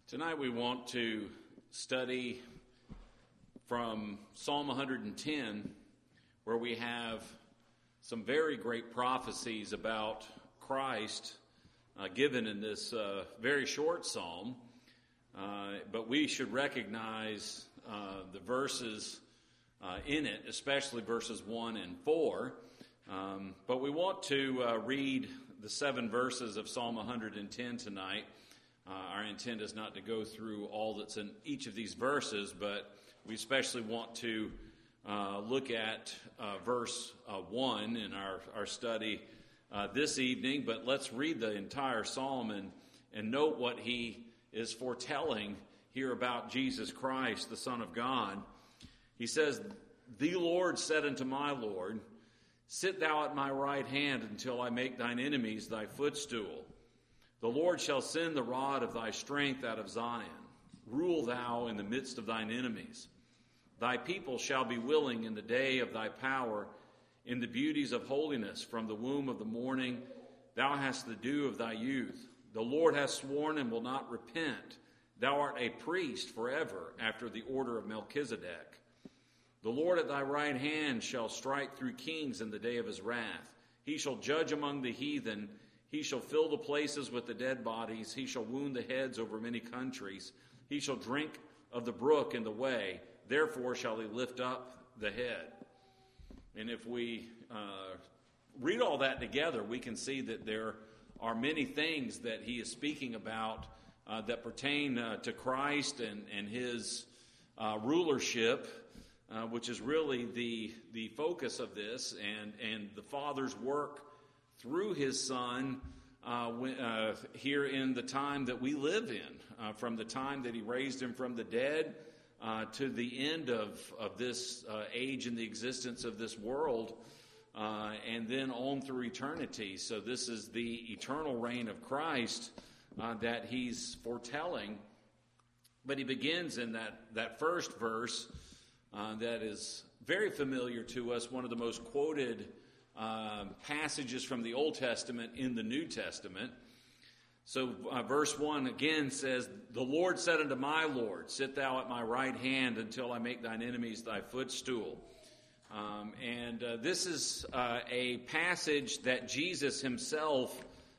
Tonight we want to study from Psalm 110, where we have some very great prophecies about Christ given in this very short psalm. But we should recognize the verses in it, especially verses 1 and 4. But we want to read the 7 verses of Psalm 110 tonight. Our intent is not to go through all that's in each of these verses, but we especially want to look at verse 1 in our study this evening. But let's read the entire psalm and note what he is foretelling here about Jesus Christ, the Son of God. He says, "The Lord said unto my Lord, Sit thou at my right hand until I make thine enemies thy footstool. The Lord shall send the rod of thy strength out of Zion. Rule thou in the midst of thine enemies. Thy people shall be willing in the day of thy power, in the beauties of holiness. From the womb of the morning thou hast the dew of thy youth. The Lord hath sworn and will not repent. Thou art a priest forever, after the order of Melchizedek. The Lord at thy right hand shall strike through kings in the day of his wrath. He shall judge among the heathen. He shall fill the places with the dead bodies. He shall wound the heads over many countries. He shall drink of the brook in the way. Therefore shall he lift up the head." And if we read all that together, we can see that there are many things that he is speaking about that pertain to Christ and his rulership, which is really the focus of this, and the Father's work through his Son here in the time that we live in, from the time that he raised him from the dead to the end of this age and the existence of this world, and then on through eternity. So this is the eternal reign of Christ that he's foretelling. But he begins in that first verse that is very familiar to us, one of the most quoted passages from the Old Testament in the New Testament. So verse 1 again says, "The Lord said unto my Lord, Sit thou at my right hand until I make thine enemies thy footstool." And this is a passage that Jesus himself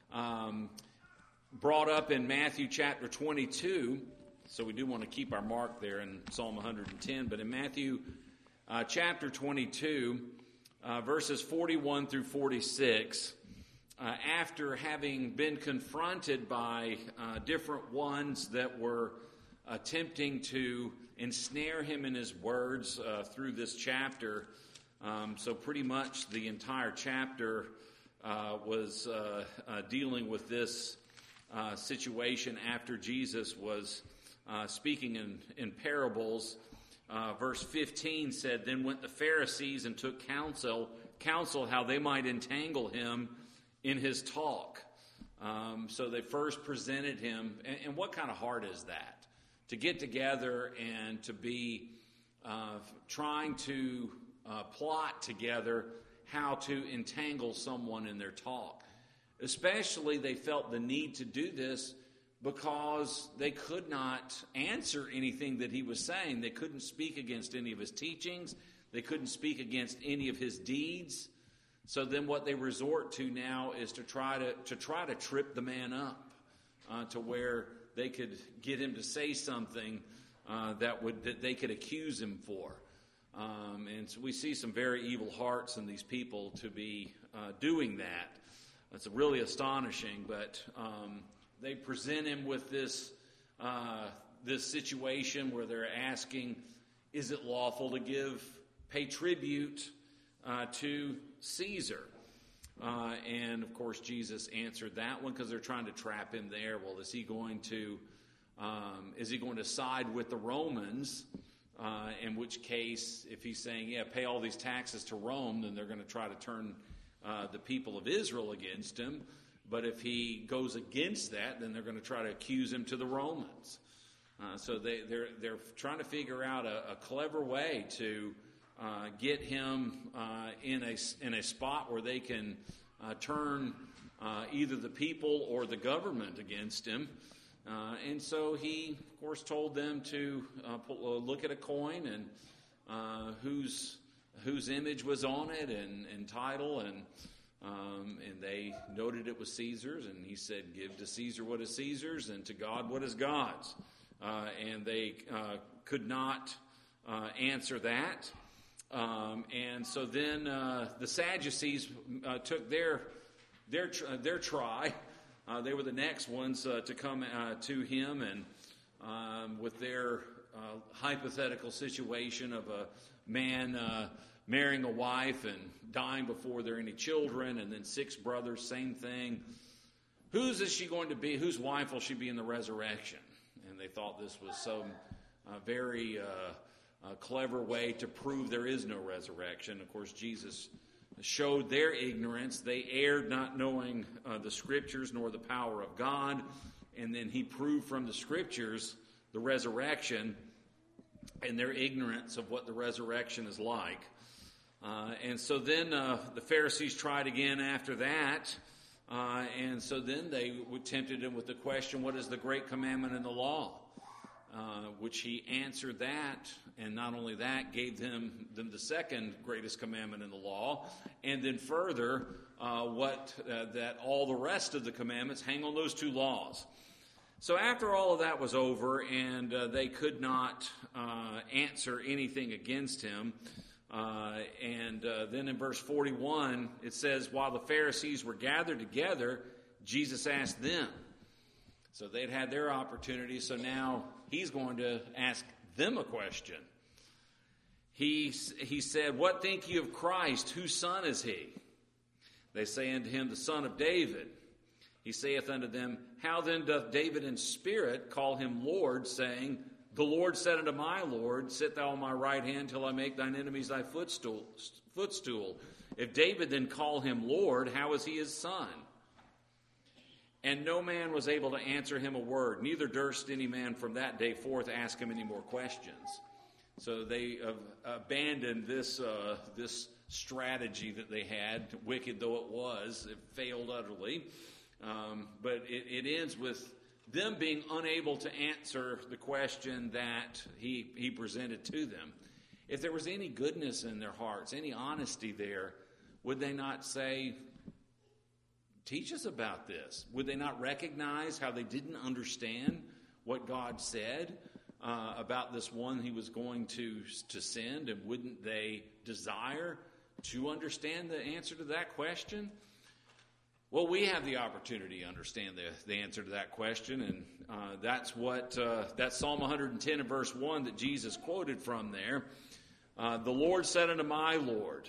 brought up in Matthew chapter 22. So we do want to keep our mark there in Psalm 110. But in Matthew chapter 22, verses 41 through 46, after having been confronted by different ones that were attempting to ensnare him in his words through this chapter, so pretty much the entire chapter was dealing with this situation after Jesus was speaking in parables. Verse 15 said, "Then went the Pharisees and took counsel how they might entangle him in his talk." So they first presented him, and what kind of heart is that? To get together and to be trying to plot together how to entangle someone in their talk. Especially they felt the need to do this because they could not answer anything that he was saying. They couldn't speak against any of his teachings. They couldn't speak against any of his deeds. So then what they resort to now is to try to trip the man up to where they could get him to say something that they could accuse him for. And so we see some very evil hearts in these people to be doing that. It's really astonishing, but they present him with this situation where they're asking, is it lawful to pay tribute to Caesar? And of course Jesus answered that one because they're trying to trap him there. Well, is he going to side with the Romans? In which case, if he's saying, yeah, pay all these taxes to Rome, then they're going to try to turn the people of Israel against him. But if he goes against that, then they're going to try to accuse him to the Romans. So they're trying to figure out a clever way to get him in a spot where they can turn either the people or the government against him. And so he, of course, told them to look at a coin and whose image was on it and title, and they noted it was Caesar's, and he said, "Give to Caesar what is Caesar's, and to God what is God's." And they could not answer that. And so then the Sadducees took their try. They were the next ones to come to him, and with their hypothetical situation of a man marrying a wife and dying before there are any children, and then 6 brothers, same thing. Whose is she going to be? Whose wife will she be in the resurrection? And they thought this was some very clever way to prove there is no resurrection. Of course, Jesus showed their ignorance. They erred not knowing the Scriptures nor the power of God. And then he proved from the Scriptures the resurrection and their ignorance of what the resurrection is like. And so then the Pharisees tried again after that. And so then they tempted him with the question, what is the great commandment in the law? Which he answered that, and not only that, gave them the second greatest commandment in the law, and then further, that all the rest of the commandments hang on those 2 laws. So after all of that was over, and they could not answer anything against him, and then in verse 41, it says, while the Pharisees were gathered together, Jesus asked them. So they'd had their opportunity, so now he's going to ask them a question. He said, what think ye of Christ? Whose son is he? They say unto him, the son of David. He saith unto them, how then doth David in spirit call him Lord, saying, the Lord said unto my Lord, sit thou on my right hand till I make thine enemies thy footstool. If David then call him Lord, how is he his son? And no man was able to answer him a word, neither durst any man from that day forth ask him any more questions. So they abandoned this strategy that they had, wicked though it was. It failed utterly. But it ends with them being unable to answer the question that he presented to them. If there was any goodness in their hearts, any honesty there, would they not say, teach us about this? Would they not recognize how they didn't understand what God said about this one he was going to send? And wouldn't they desire to understand the answer to that question? Well, we have the opportunity to understand the answer to that question, and that's Psalm 110 and verse 1 that Jesus quoted from there. The Lord said unto my Lord,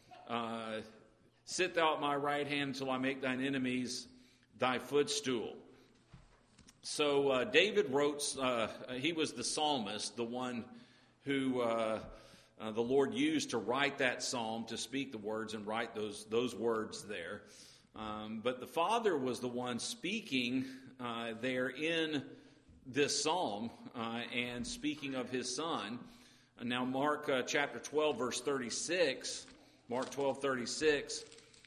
sit thou at my right hand until I make thine enemies thy footstool. So David wrote, he was the psalmist, the one who the Lord used to write that psalm, to speak the words and write those words there. But the Father was the one speaking there in this psalm and speaking of his Son. And now Mark chapter 12, verse 36, Mark 12:36,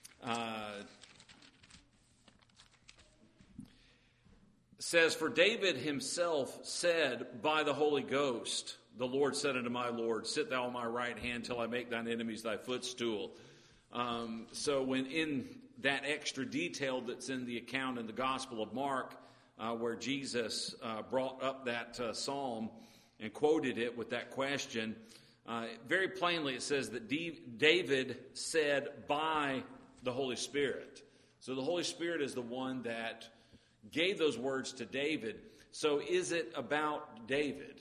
says, for David himself said by the Holy Ghost, the Lord said unto my Lord, sit thou on my right hand till I make thine enemies thy footstool. So when in that extra detail that's in the account in the Gospel of Mark, where Jesus brought up that psalm and quoted it with that question, very plainly it says that David said by the Holy Spirit. So the Holy Spirit is the one that gave those words to David. So is it about David?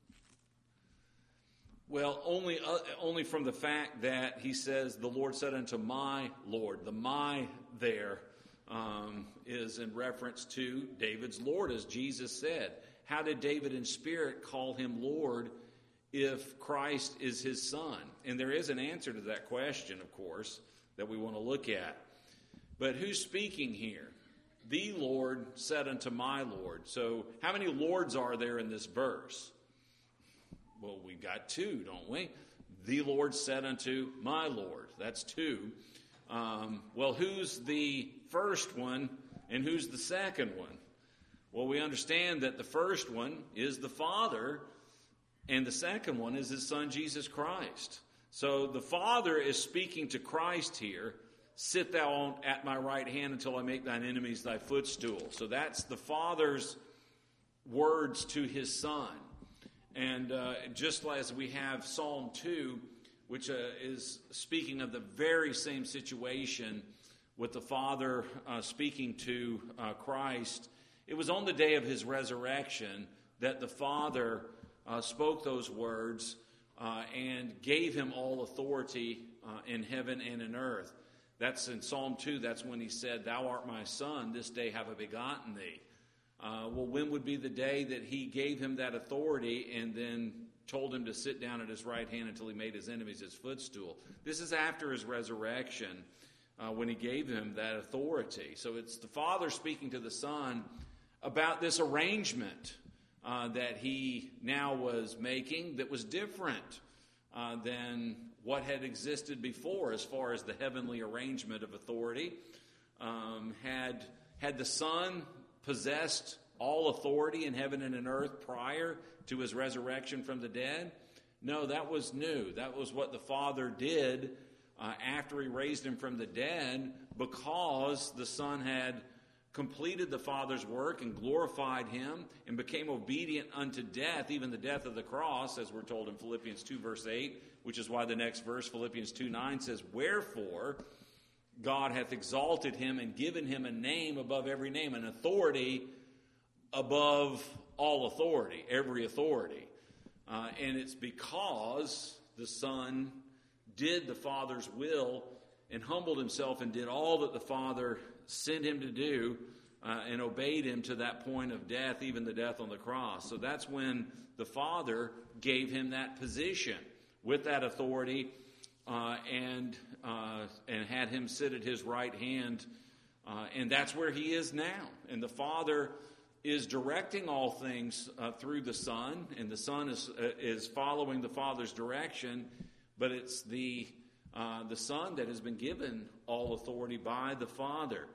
Well, only from the fact that he says, the Lord said unto my Lord. The my there is in reference to David's Lord, as Jesus said. How did David in spirit call him Lord if Christ is his son? And there is an answer to that question, of course, that we want to look at. But who's speaking here? The Lord said unto my Lord. So how many Lords are there in this verse? Well, we've got 2, don't we? The Lord said unto my Lord. That's 2. Well, who's the first one and who's the second one? Well, we understand that the first one is the Father, and the second one is his Son, Jesus Christ. So the Father is speaking to Christ here. Sit thou at my right hand until I make thine enemies thy footstool. So that's the Father's words to his Son. And just as we have Psalm 2, which is speaking of the very same situation with the Father speaking to Christ, it was on the day of his resurrection that the Father spoke those words and gave him all authority in heaven and in earth. That's in Psalm 2, that's when he said, "Thou art my Son, this day have I begotten thee." Well, when would be the day that he gave him that authority and then told him to sit down at his right hand until he made his enemies his footstool? This is after his resurrection when he gave him that authority. So it's the Father speaking to the Son about this arrangement that he now was making that was different than what had existed before as far as the heavenly arrangement of authority. Had the Son possessed all authority in heaven and in earth prior to his resurrection from the dead? No, that was new. That was what the Father did after he raised him from the dead, because the Son had completed the Father's work and glorified him and became obedient unto death, even the death of the cross, as we're told in Philippians 2 verse 8, which is why the next verse, Philippians 2:9, says, "Wherefore God hath exalted him and given him a name above every name," an authority above all authority, every authority. And it's because the Son did the Father's will and humbled himself and did all that the Father sent him to do and obeyed him to that point of death, even the death on the cross. So that's when the Father gave him that position with that authority and had him sit at his right hand. And that's where he is now. And the Father is directing all things through the Son, and the Son is following the Father's direction, but it's the Son that has been given all authority by the Father.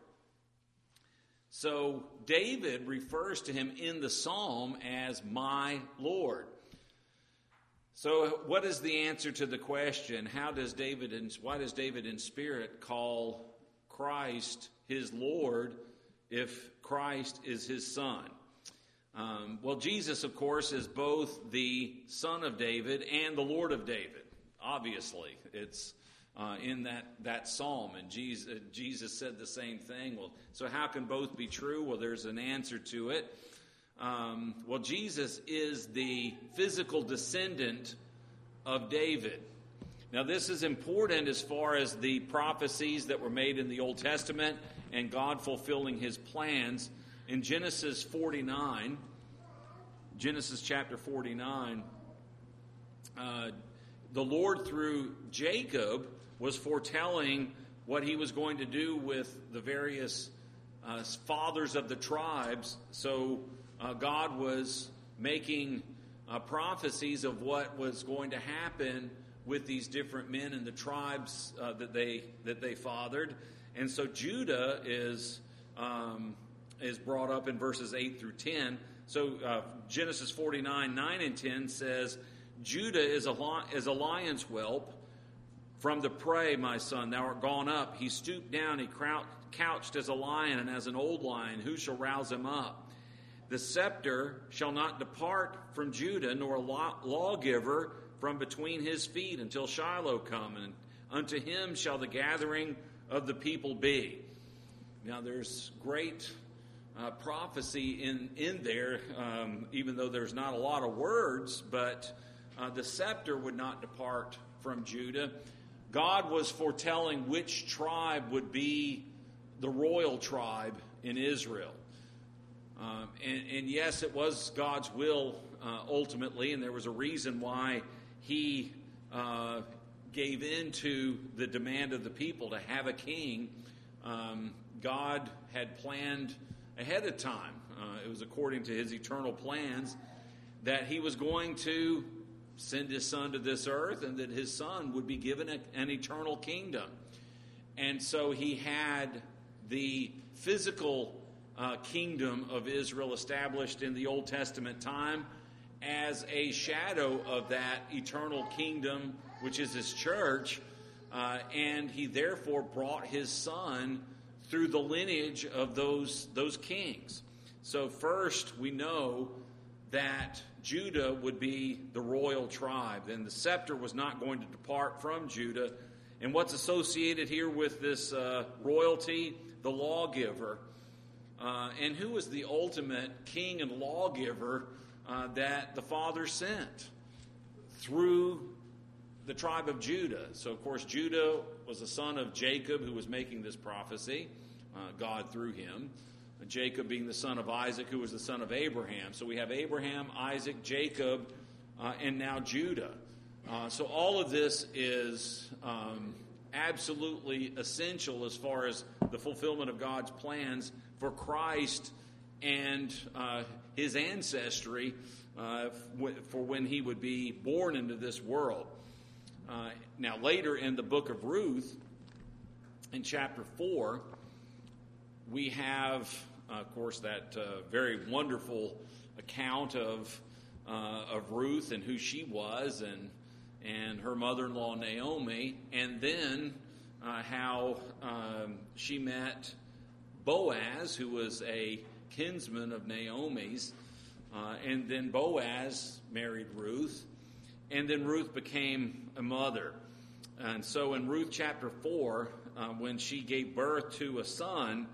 So David refers to him in the psalm as my Lord. So what is the answer to the question, why does David in spirit call Christ his Lord if Christ is his Son? Well, Jesus, of course, is both the Son of David and the Lord of David. Obviously, it's in that psalm, and Jesus said the same thing. Well, so how can both be true? Well, there's an answer to it. Well, Jesus is the physical descendant of David. Now, this is important as far as the prophecies that were made in the Old Testament and God fulfilling his plans. In Genesis chapter 49, the Lord, through Jacob, was foretelling what he was going to do with the various fathers of the tribes. So God was making prophecies of what was going to happen with these different men and the tribes that they fathered. And so Judah is brought up in verses 8 through 10. So Genesis 49, 9 and 10 says, "Judah is a lion's whelp. From the prey, my son, thou art gone up. He stooped down, he couched as a lion and as an old lion. Who shall rouse him up? The scepter shall not depart from Judah, nor a lawgiver from between his feet, until Shiloh come, and unto him shall the gathering of the people be." Now there's great prophecy in there, even though there's not a lot of words, but the scepter would not depart from Judah. God was foretelling which tribe would be the royal tribe in Israel. And yes, it was God's will ultimately, and there was a reason why he gave in to the demand of the people to have a king. God had planned ahead of time. It was according to his eternal plans that he was going to send his Son to this earth, and that his Son would be given an eternal kingdom. And so he had the physical kingdom of Israel established in the Old Testament time as a shadow of that eternal kingdom, which is his church, and he therefore brought his son through the lineage of those kings. So first we know that Judah would be the royal tribe, and the scepter was not going to depart from Judah. And what's associated here with this royalty? The lawgiver. And who was the ultimate king and lawgiver that the Father sent? Through the tribe of Judah. So, of course, Judah was the son of Jacob who was making this prophecy, God through him. Jacob being the son of Isaac, who was the son of Abraham. So we have Abraham, Isaac, Jacob, and now Judah. So all of this is absolutely essential as far as the fulfillment of God's plans for Christ and his ancestry for when he would be born into this world. Now later in the book of Ruth, in chapter 4, we have, of course, that very wonderful account of Ruth and who she was, and her mother-in-law Naomi, and then how she met Boaz, who was a kinsman of Naomi's, and then Boaz married Ruth, and then Ruth became a mother. And so in Ruth chapter 4, when she gave birth to a son,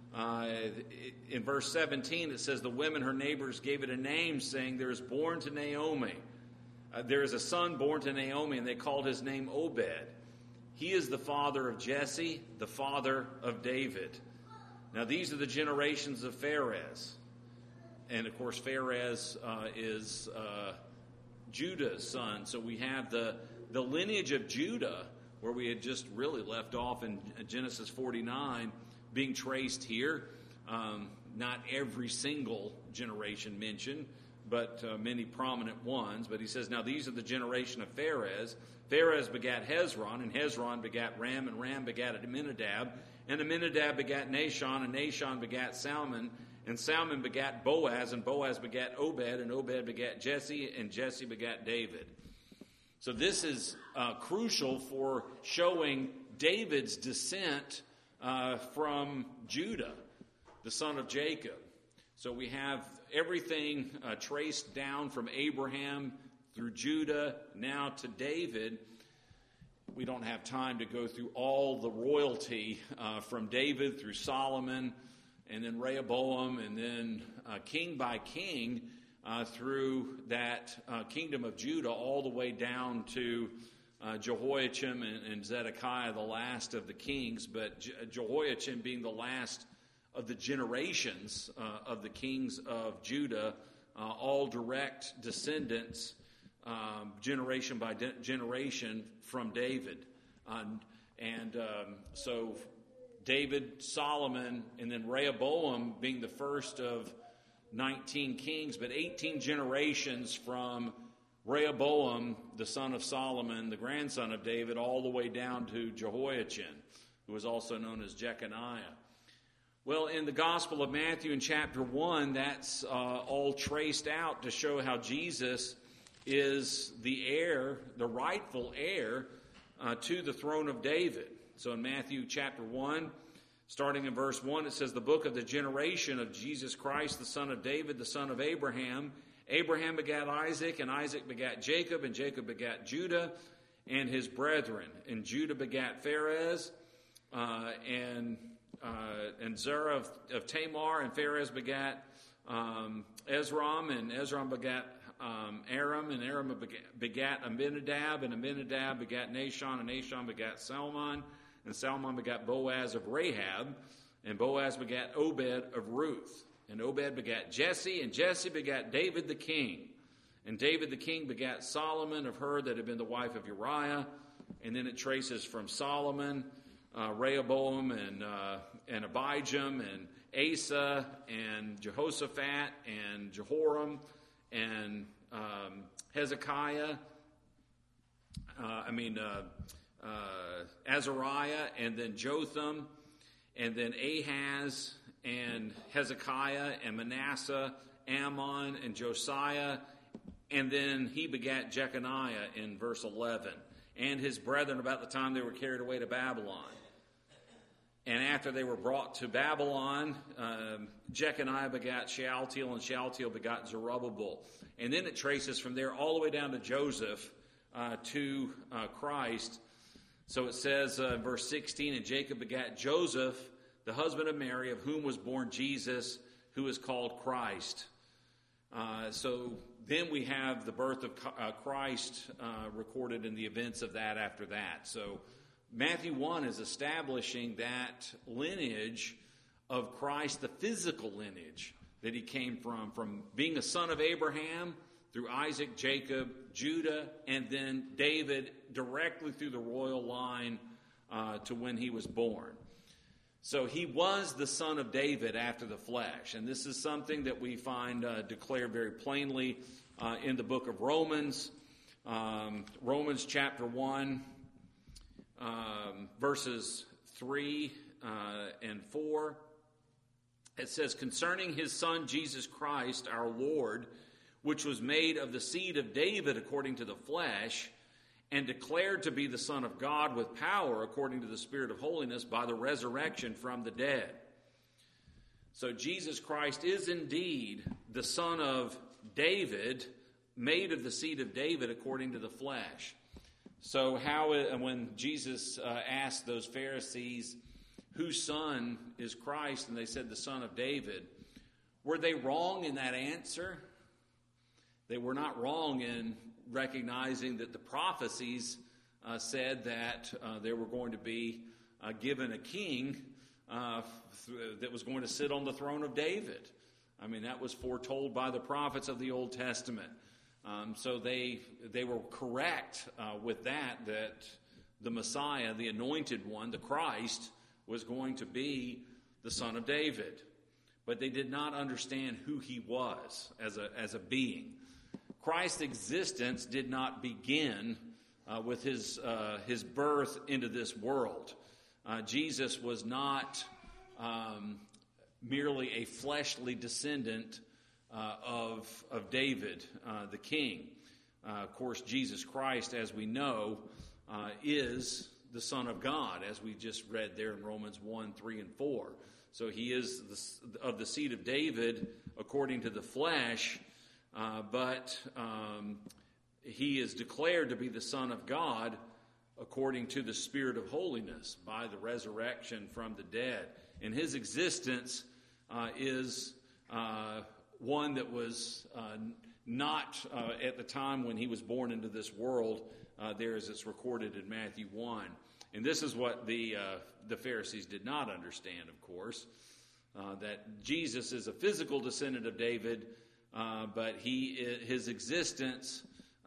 in verse 17 it says, the women, her neighbors, gave it a name, saying, there is born to Naomi. There is a son born to Naomi, and they called his name Obed. He is the father of Jesse, the father of David. Now these are the generations of Pharez. And of course Pharez is Judah's son. So we have the lineage of Judah, where we had just really left off in Genesis 49, being traced here. Not every single generation mentioned, but many prominent ones. But he says, now these are the generation of Pharez. Pharez begat Hezron, and Hezron begat Ram, and Ram begat Amminadab, and Amminadab begat Nahshon, and Nahshon begat Salmon, and Salmon begat Boaz, and Boaz begat Obed, and Obed begat Jesse, and Jesse begat David. So this is crucial for showing David's descent from Judah, the son of Jacob. So we have everything traced down from Abraham through Judah, now to David. We don't have time to go through all the royalty from David through Solomon, and then Rehoboam, and then king by king through that kingdom of Judah, all the way down to Jehoiachim and Zedekiah, the last of the kings, but Jehoiachim being the last of the generations of the kings of Judah, all direct descendants, generation by generation, from David. So David, Solomon, and then Rehoboam being the first of 19 kings, but 18 generations from Rehoboam, the son of Solomon, the grandson of David, all the way down to Jehoiachin, who was also known as Jeconiah. Well, in the Gospel of Matthew in chapter 1, that's all traced out to show how Jesus is the heir, the rightful heir to the throne of David. So in Matthew chapter 1, starting in verse 1, it says, the book of the generation of Jesus Christ, the son of David, the son of Abraham. Abraham begat Isaac, and Isaac begat Jacob, and Jacob begat Judah and his brethren. And Judah begat Pharez, and Zerah of Tamar, and Pharez begat Ezram, and Ezram begat Aram, and Aram begat Amminadab, and Amminadab begat Nahshon, and Nahshon begat Salmon, and Salmon begat Boaz of Rahab, and Boaz begat Obed of Ruth. And Obed begat Jesse, and Jesse begat David the king. And David the king begat Solomon of her that had been the wife of Uriah. And then it traces from Solomon, Rehoboam, and Abijam, and Asa, and Jehoshaphat, and Jehoram, and Hezekiah, Azariah, and then Jotham, and then Ahaz, and Hezekiah and Manasseh, Ammon and Josiah, and then he begat Jeconiah in verse 11, and his brethren about the time they were carried away to Babylon. And after they were brought to Babylon, Jeconiah begat Shealtiel, and Shealtiel begot Zerubbabel. And then it traces from there all the way down to Joseph to Christ. So it says in verse 16, and Jacob begat Joseph, the husband of Mary, of whom was born Jesus, who is called Christ. So then we have the birth of Christ recorded in the events of that after that. So Matthew 1 is establishing that lineage of Christ, the physical lineage that he came from being a son of Abraham through Isaac, Jacob, Judah, and then David directly through the royal line to when he was born. So he was the son of David after the flesh. And this is something that we find declared very plainly in the book of Romans. Romans chapter 1, verses 3 and 4. It says, concerning his son Jesus Christ, our Lord, which was made of the seed of David according to the flesh, and declared to be the Son of God with power according to the Spirit of holiness by the resurrection from the dead. So Jesus Christ is indeed the son of David, made of the seed of David according to the flesh. So when Jesus asked those Pharisees, whose son is Christ, and they said the son of David, were they wrong in that answer? They were not wrong in recognizing that the prophecies said that there were going to be given a king that was going to sit on the throne of David. I mean, that was foretold by the prophets of the Old Testament. So they were correct with that the Messiah, the anointed one, the Christ, was going to be the son of David. But they did not understand who he was as a being. Christ's existence did not begin with his birth into this world. Jesus was not merely a fleshly descendant of David, the king. Of course, Jesus Christ, as we know, is the Son of God, as we just read there in Romans 1, 3, and 4. So he is of the seed of David according to the flesh, but he is declared to be the Son of God according to the Spirit of holiness by the resurrection from the dead. And his existence is one that was not at the time when he was born into this world, there as it's recorded in Matthew 1. And this is what the Pharisees did not understand, of course, that Jesus is a physical descendant of David, but his existence,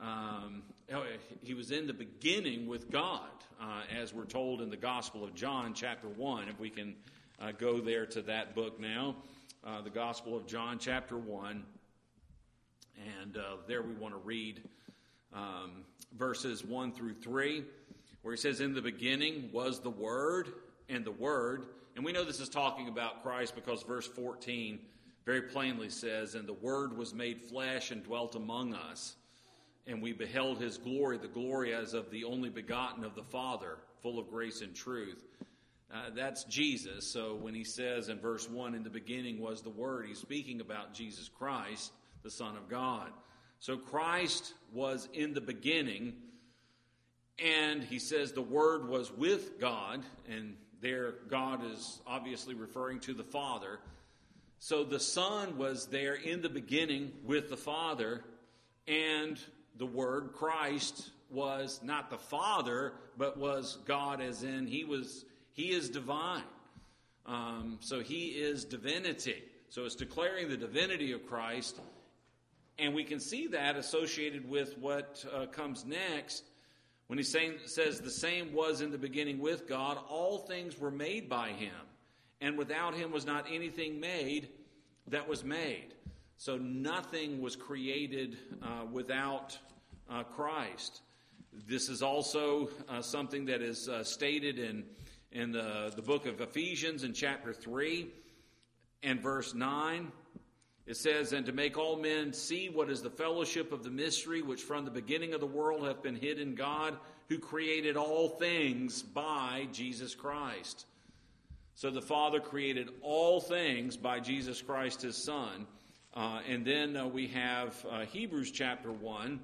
he was in the beginning with God, as we're told in the Gospel of John, chapter 1. If we can go there to that book now, the Gospel of John, chapter 1. And there we want to read verses 1 through 3, where he says, in the beginning was the Word, and the Word. And we know this is talking about Christ because verse 14 very plainly says, and the Word was made flesh and dwelt among us. And we beheld his glory, the glory as of the only begotten of the Father, full of grace and truth. That's Jesus. So when he says in verse 1, in the beginning was the Word, he's speaking about Jesus Christ, the Son of God. So Christ was in the beginning, and he says the Word was with God, and there God is obviously referring to the Father. So the Son was there in the beginning with the Father, and the Word, Christ, was not the Father, but was God, as in he is divine. So he is divinity. So it's declaring the divinity of Christ, and we can see that associated with what comes next when he says the same was in the beginning with God. All things were made by him, and without him was not anything made that was made. So nothing was created without Christ. This is also something that is stated in the book of Ephesians in chapter 3. and verse 9, it says, "And to make all men see what is the fellowship of the mystery, which from the beginning of the world hath been hid in God, who created all things by Jesus Christ." So the Father created all things by Jesus Christ, his Son. And then we have Hebrews chapter 1,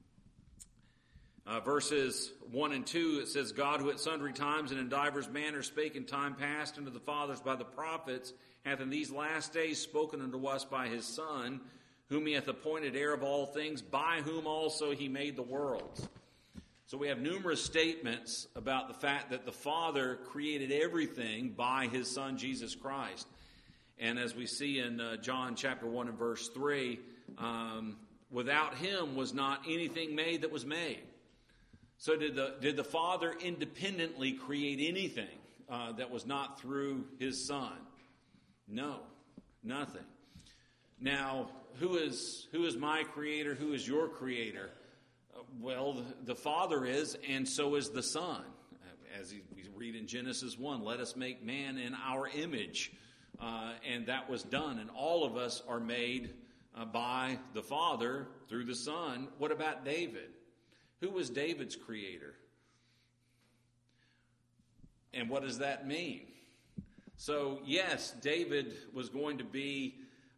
verses 1 and 2. It says, "God, who at sundry times and in divers manners spake in time past unto the fathers by the prophets, hath in these last days spoken unto us by his Son, whom he hath appointed heir of all things, by whom also he made the worlds." So we have numerous statements about the fact that the Father created everything by his Son, Jesus Christ. And as we see in John chapter 1 and verse 3, without him was not anything made that was made. So did the Father independently create anything that was not through his Son? No, nothing. Now, who is my creator? Who is your creator? Well, the Father is, and so is the Son. As we read in Genesis 1, "Let us make man in our image." And that was done. And all of us are made by the Father through the Son. What about David? Who was David's creator? And what does that mean? So, yes, David was going to be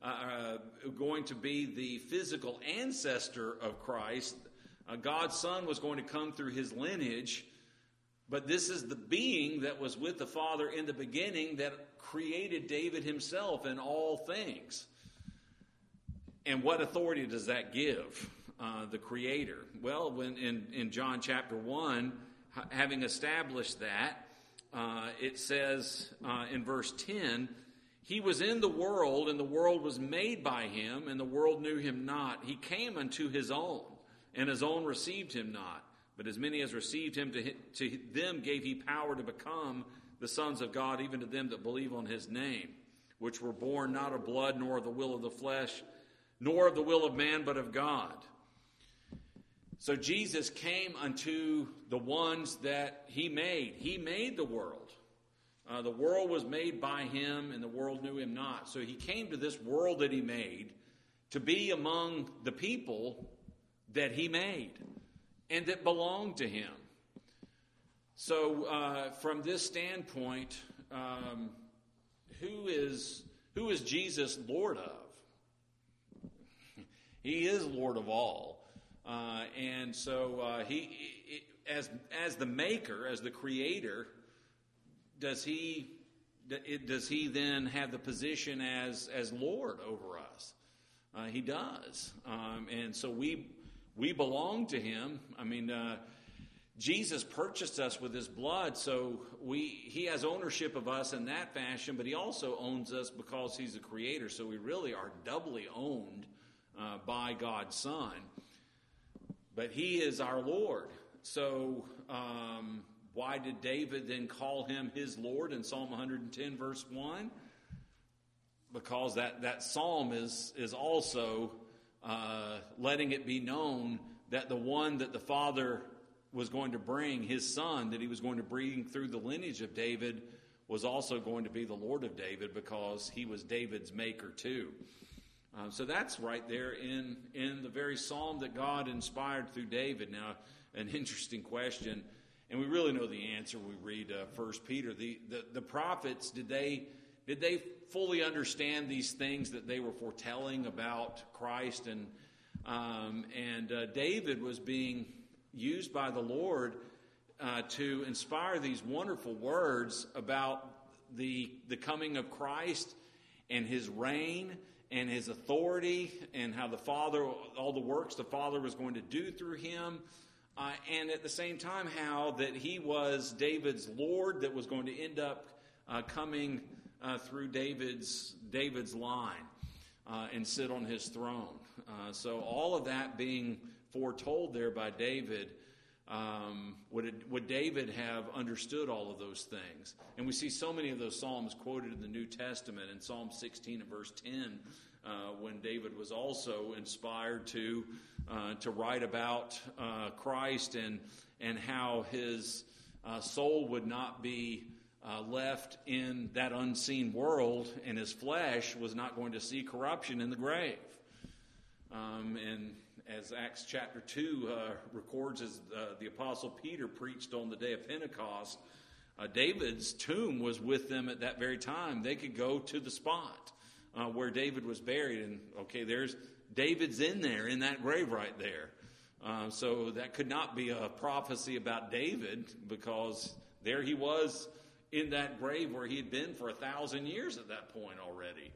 the physical ancestor of Christ. God's Son was going to come through his lineage. But this is the being that was with the Father in the beginning that created David himself in all things. And what authority does that give the Creator? Well, when in John chapter 1, having established that, it says in verse 10, "He was in the world, and the world was made by him, and the world knew him not. He came unto his own, and his own received him not. But as many as received him, to them gave he power to become the sons of God, even to them that believe on his name, which were born not of blood, nor of the will of the flesh, nor of the will of man, but of God." So Jesus came unto the ones that he made. He made the world. The world was made by him, and the world knew him not. So he came to this world that he made to be among the people that he made and that belonged to him. So from this standpoint, who is Jesus Lord of? He is Lord of all. And so he, as the maker, as the creator, does he then have the position as Lord over us? He does. And so we belong to him. I mean, Jesus purchased us with his blood, so he has ownership of us in that fashion, but he also owns us because he's the creator. So we really are doubly owned by God's Son. But he is our Lord. So why did David then call him his Lord in Psalm 110, verse 1? Because that psalm is also letting it be known that the one that the Father was going to bring, his Son, that he was going to bring through the lineage of David, was also going to be the Lord of David, because he was David's maker too. So that's right there in the very psalm that God inspired through David. Now, an interesting question, and we really know the answer. We read 1 Peter. The prophets, did they fully understand these things that they were foretelling about Christ? And David was being used by the Lord to inspire these wonderful words about the coming of Christ and his reign and his authority, and how the Father, all the works the Father was going to do through him, and at the same time how that he was David's Lord that was going to end up coming through David's line and sit on his throne. So all of that being foretold there by David, would David have understood all of those things? And we see so many of those psalms quoted in the New Testament. In Psalm 16 and verse 10, when David was also inspired to write about Christ and how his soul would not be left in that unseen world, and his flesh was not going to see corruption in the grave. And as Acts chapter 2 records, as the Apostle Peter preached on the day of Pentecost, David's tomb was with them at that very time. They could go to the spot where David was buried, and there's David's in there, in that grave right there. So that could not be a prophecy about David, because there he was in that grave where he had been for 1,000 years at that point already.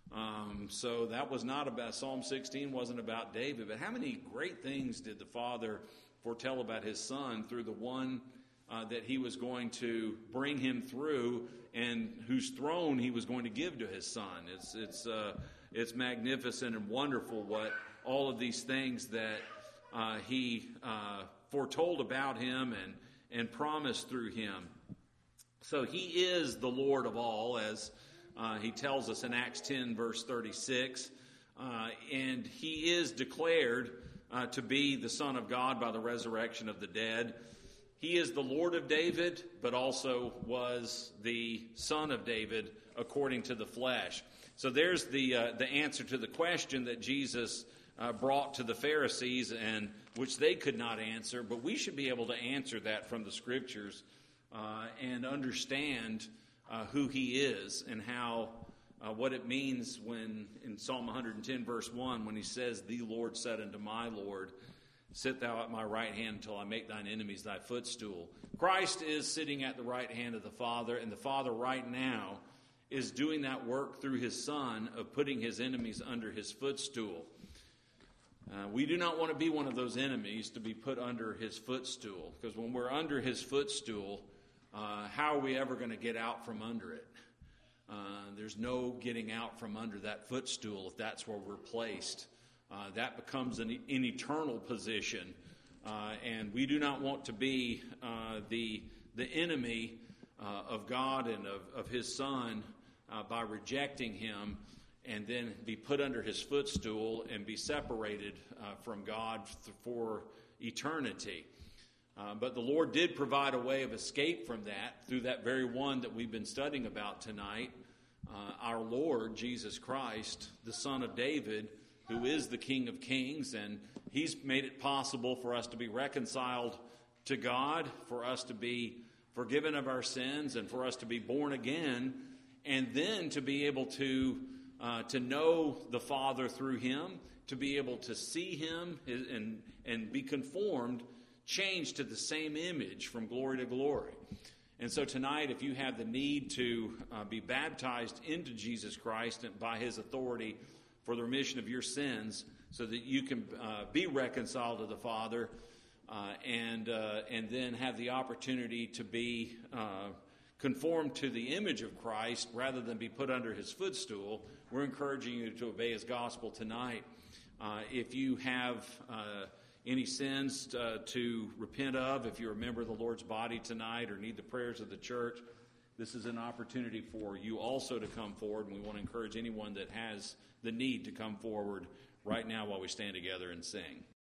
So that was not about, Psalm 16 wasn't about David. But how many great things did the Father foretell about his Son through the one that he was going to bring him through, and whose throne he was going to give to his Son? It's magnificent and wonderful what all of these things that he foretold about him and promised through him. So he is the Lord of all, as he tells us in Acts 10, verse 36. And he is declared to be the Son of God by the resurrection of the dead. He is the Lord of David, but also was the Son of David according to the flesh. So there's the answer to the question that Jesus brought to the Pharisees, and which they could not answer. But we should be able to answer that from the Scriptures and understand who he is, and how what it means when in Psalm 110 verse 1, when he says, "The Lord said unto my Lord, sit thou at my right hand until I make thine enemies thy footstool." Christ is sitting at the right hand of the Father, and the Father right now is doing that work through his Son of putting his enemies under his footstool. We do not want to be one of those enemies to be put under his footstool, because when we're under his footstool, how are we ever going to get out from under it? There's no getting out from under that footstool if that's where we're placed. That becomes an eternal position, and we do not want to be the enemy of God and of his Son by rejecting him, and then be put under his footstool and be separated from God for eternity. But the Lord did provide a way of escape from that through that very one that we've been studying about tonight, our Lord Jesus Christ, the Son of David, who is the King of Kings, and he's made it possible for us to be reconciled to God, for us to be forgiven of our sins, and for us to be born again, and then to be able to know the Father through him, to be able to see him and be conformed, changed to the same image from glory to glory. And so tonight, if you have the need to be baptized into Jesus Christ and by his authority for the remission of your sins, so that you can be reconciled to the Father, and then have the opportunity to be conformed to the image of Christ rather than be put under his footstool, we're encouraging you to obey his gospel tonight. If you have any sins to repent of, if you're a member of the Lord's body tonight or need the prayers of the church, this is an opportunity for you also to come forward, and we want to encourage anyone that has the need to come forward right now while we stand together and sing.